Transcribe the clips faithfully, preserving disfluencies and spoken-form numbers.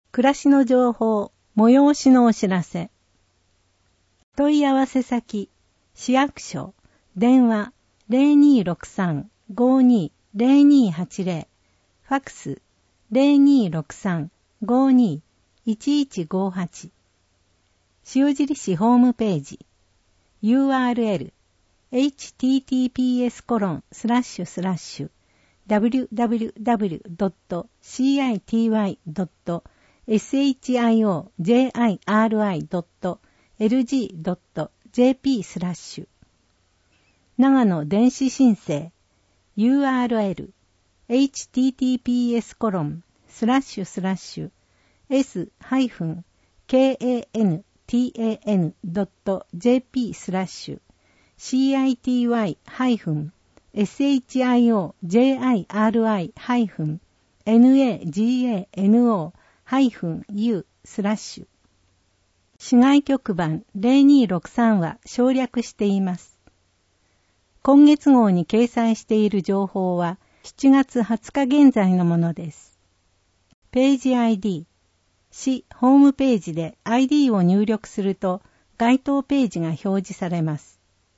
暮らしの情報、催しのお知らせ。問い合わせ先、市役所、電話 ゼロにーろくさん ごーにー ゼロにーはちゼロ、ファックス ゼロにーろくさん ごーにー いちいちごーはち、塩尻市ホームページ、ユーアールエル、エイチティーティーピーエスコロンスラッシュスラッシュ ダブリューダブリューダブリュードットシーアイティーワイドットエスエイチアイオージェーアイアールアイドットエルジードットジェーピー スラッシュ長野電子申請 ユーアールエル エイチティーティーピーエスコロンスラッシュスラッシュ エスハイフンケーエーエヌティーエーエヌドットジェーピー スラッシュ シーアイティーワイハイフンエスエイチアイオージェーアイアールアイハイフンエヌエージーエーエヌオーハイフンユー スラッシュ市外局番ゼロにーろくさんは省略しています。今月号に掲載している情報はしちがつはつか現在のものです。ページ アイディー、市ホームページで アイディー を入力すると該当ページが表示されます。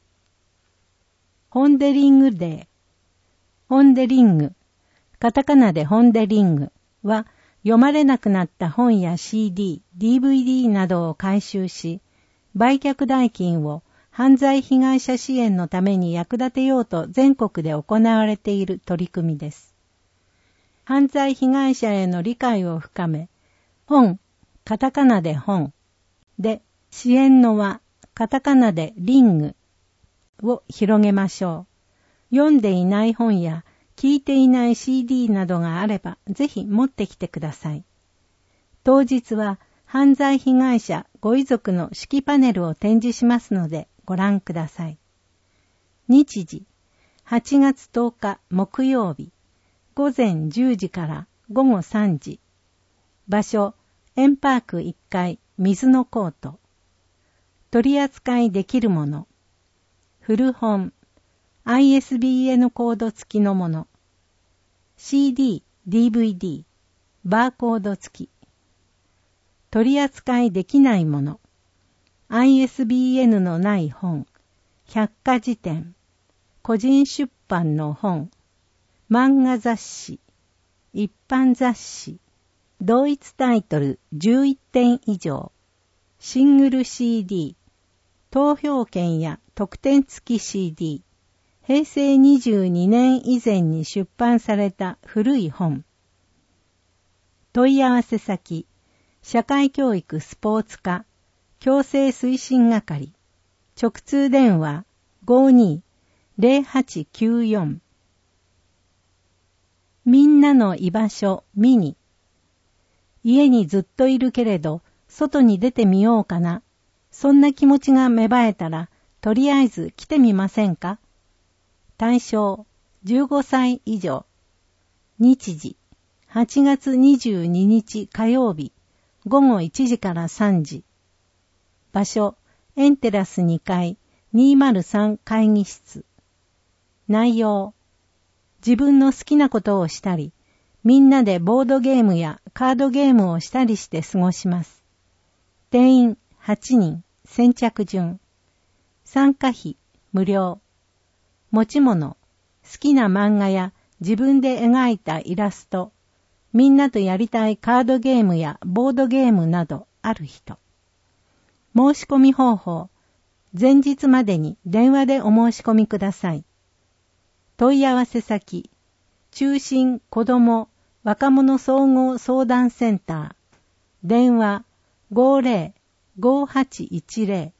ホンデリングデー、ホンデリング、カタカナでホンデリングは読まれなくなった本や シーディー、ディーブイディー などを回収し、売却代金を犯罪被害者支援のために役立てようと全国で行われている取り組みです。犯罪被害者への理解を深め、本、カタカナで本、で支援の輪、カタカナでリングを広げましょう。読んでいない本や聞いていない シーディー などがあればぜひ持ってきてください。当日は犯罪被害者ご遺族の式パネルを展示しますのでご覧ください。日時はちがつとおか木曜日ごぜんじゅうじからごごさんじ。場所円パークいっかい水のコート。取り扱いできるもの古本、アイエスビーエヌ コード付きのもの、シーディー、ディーブイディー、バーコード付き。取り扱いできないもの、アイエスビーエヌ のない本、百科事典、個人出版の本、漫画雑誌、一般雑誌、同一タイトルじゅういってん以上、シングル シーディー、投票券や特典付き シーディー、平成にじゅうにねん以前に出版された古い本。問い合わせ先、社会教育スポーツ課、矯正推進係、直通電話 ごーにー ゼロはちきゅうよん。みんなの居場所ミニ。家にずっといるけれど、外に出てみようかな。そんな気持ちが芽生えたら、とりあえず来てみませんか？対象じゅうごさい以上。日時はちがつにじゅうににち火曜日ごごいちじからさんじ。場所エンテラスにかいにーまるさん会議室。内容自分の好きなことをしたり、みんなでボードゲームやカードゲームをしたりして過ごします。定員はちにん、先着順。参加費無料。持ち物、好きな漫画や自分で描いたイラスト、みんなとやりたいカードゲームやボードゲームなどある人。申し込み方法、前日までに電話でお申し込みください。問い合わせ先、中心子ども若者総合相談センター、電話 ごーぜろ ごーはちいちゼロ。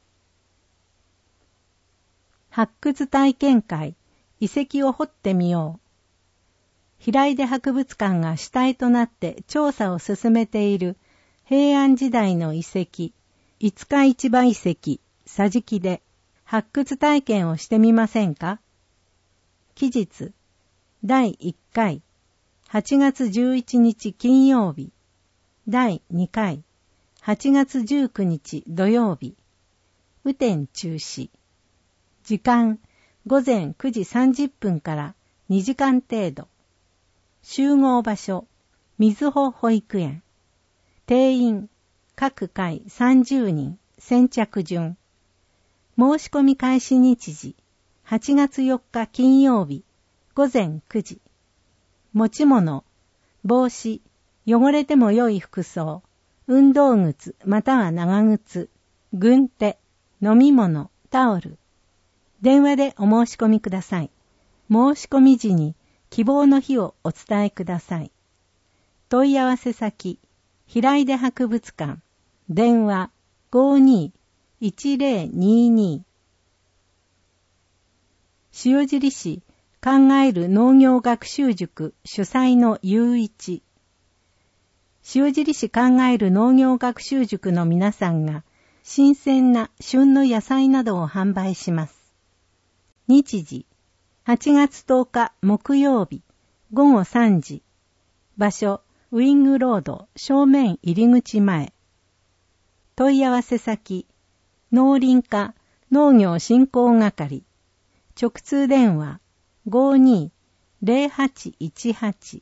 発掘体験会、遺跡を掘ってみよう。平出博物館が主体となって調査を進めている平安時代の遺跡、五日市場遺跡、桟敷で発掘体験をしてみませんか？期日、だいいっかい、はちがつじゅういちにち金曜日、だいにかい、はちがつじゅうくにち土曜日、雨天中止。時間、ごぜんくじさんじゅっぷんからにじかん程度。集合場所、みずほ保育園。 定員、各回さんじゅうにん、先着順。申し込み開始日時、はちがつよっか金曜日、ごぜんくじ。持ち物、帽子、汚れても良い服装、運動靴または長靴、軍手、飲み物、タオル。電話でお申し込みください。申し込み時に希望の日をお伝えください。問い合わせ先、平出博物館、電話 ごーにーいちぜろにーにー。塩尻市考える農業学習塾主催のゆういち。塩尻市考える農業学習塾の皆さんが新鮮な旬の野菜などを販売します。日時、はちがつとおか木曜日、ごごさんじ。場所、ウィングロード正面入り口前。問い合わせ先、農林課農業振興係。直通電話、ごーにーぜろはちいちはち。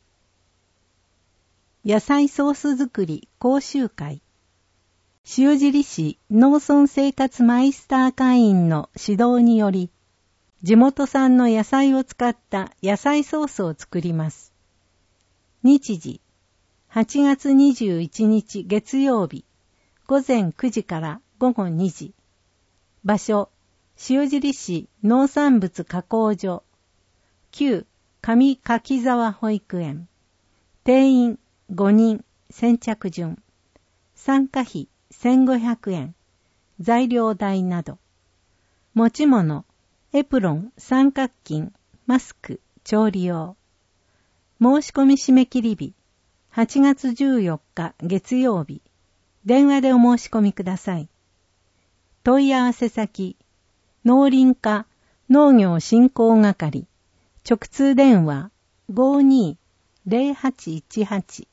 野菜ソース作り講習会。塩尻市農村生活マイスター会員の指導により、地元産の野菜を使った野菜ソースを作ります。日時、はちがつにじゅういちにち月曜日、ごぜんくじからごごにじ。場所、塩尻市農産物加工所、旧上柿沢保育園。定員ごにん、先着順。参加費せんごひゃくえん。材料代など。持ち物、エプロン、三角巾、マスク、調理用。申し込み締め切り日、はちがつじゅうよっか月曜日。電話でお申し込みください。問い合わせ先、農林課農業振興係。直通電話 ごーにーぜろはちいちはち。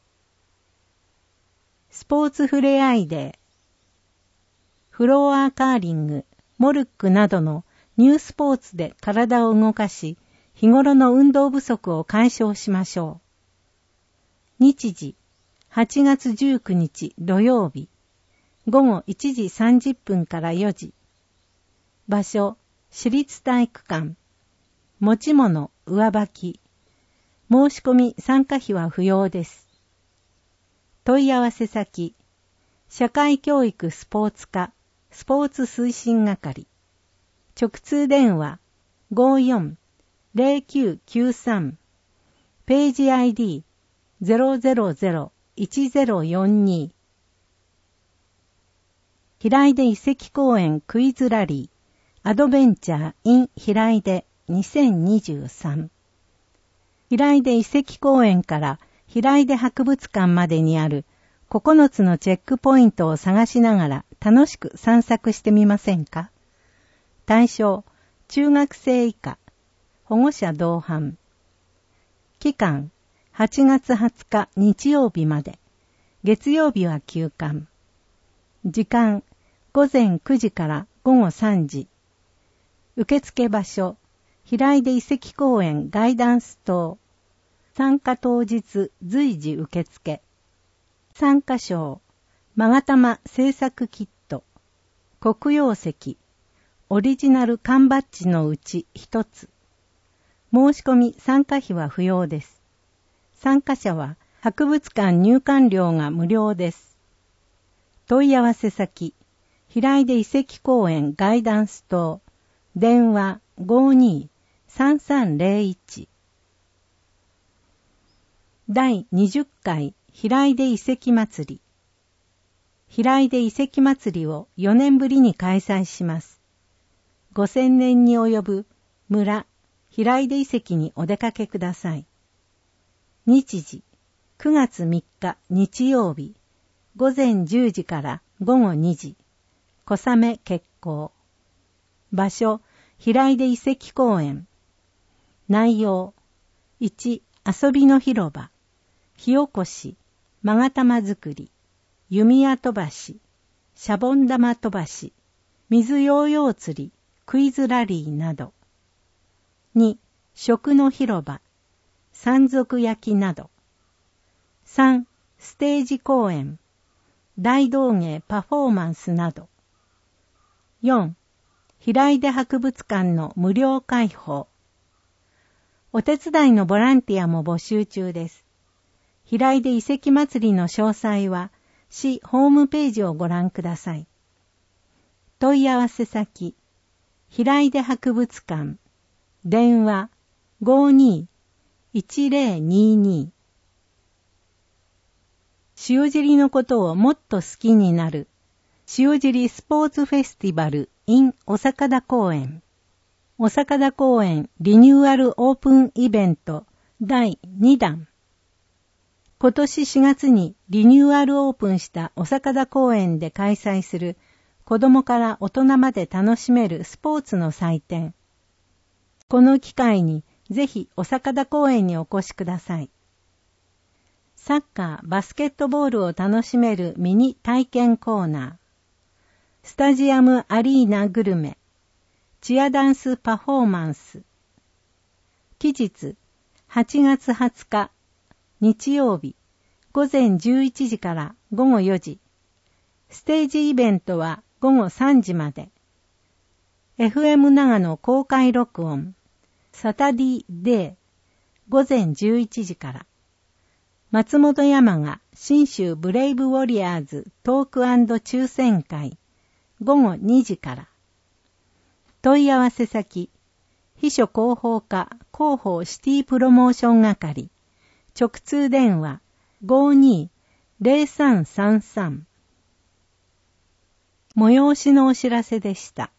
スポーツふれあいデー。フロアカーリング、モルックなどのニュースポーツで体を動かし、日頃の運動不足を解消しましょう。日時、はちがつじゅうくにち土曜日、ごごいちじさんじゅっぷんからよじ。場所、市立体育館。持ち物、上履き。申し込み参加費は不要です。問い合わせ先、社会教育スポーツ課、スポーツ推進係。直通電話 ごーよんぜろきゅうきゅうさん。ページ アイディー ゼロゼロゼロいちゼロよんに。平出遺跡公園クイズラリーアドベンチャー in 平出にせんにじゅうさん。平出遺跡公園から平出博物館までにあるここのつのチェックポイントを探しながら楽しく散策してみませんか？対象、中学生以下、保護者同伴。期間、はちがつはつか日曜日まで。月曜日は休館。時間、ごぜんくじからごごさんじ。受付場所、平出遺跡公園ガイダンス棟。参加当日随時受付。参加賞、勾玉制作キット。黒曜石。オリジナル缶バッジのうち一つ。申し込み参加費は不要です。参加者は博物館入館料が無料です。問い合わせ先、平出遺跡公園ガイダンス棟。電話 ごーにーさんさんぜろいち。だいにじゅっかい平出遺跡祭り。平出遺跡祭りをよねんぶりに開催します。ごせんねんに及ぶ村、平出遺跡にお出かけください。日時、くがつみっか日曜日、ごぜんじゅうじからごごにじ、小雨決行。場所、平出遺跡公園。内容、いち、遊びの広場、火起こし、勾玉作り、弓矢飛ばし、シャボン玉飛ばし、水ヨーヨー釣り、クイズラリーなど。に、食の広場、山賊焼きなど。さん、 ステージ公演、大道芸パフォーマンスなど。よん. 平出博物館の無料開放。お手伝いのボランティアも募集中です。平出遺跡祭りの詳細は市ホームページをご覧ください。問い合わせ先、平出博物館、電話 ごーにーいちぜろにーにー。塩尻のことをもっと好きになる塩尻スポーツフェスティバル in おさかだ公園。おさかだ公園リニューアルオープンイベントだいにだん。今年しがつにリニューアルオープンしたおさかだ公園で開催する子供から大人まで楽しめるスポーツの祭典。この機会にぜひおさかだ公園にお越しください。サッカー、バスケットボールを楽しめるミニ体験コーナー。スタジアムアリーナグルメ。チアダンスパフォーマンス。期日、はちがつはつか、日曜日、ごぜんじゅういちじからごごよじ。ステージイベントはごごさんじまで。エフエム 長野公開録音。サタディデー。ごぜんじゅういちじから。松本山が信州ブレイブウォリアーズトーク&抽選会。ごごにじから。問い合わせ先、秘書広報課広報シティプロモーション係。直通電話 ごーにーぜろさんさんさん。催しのお知らせでした。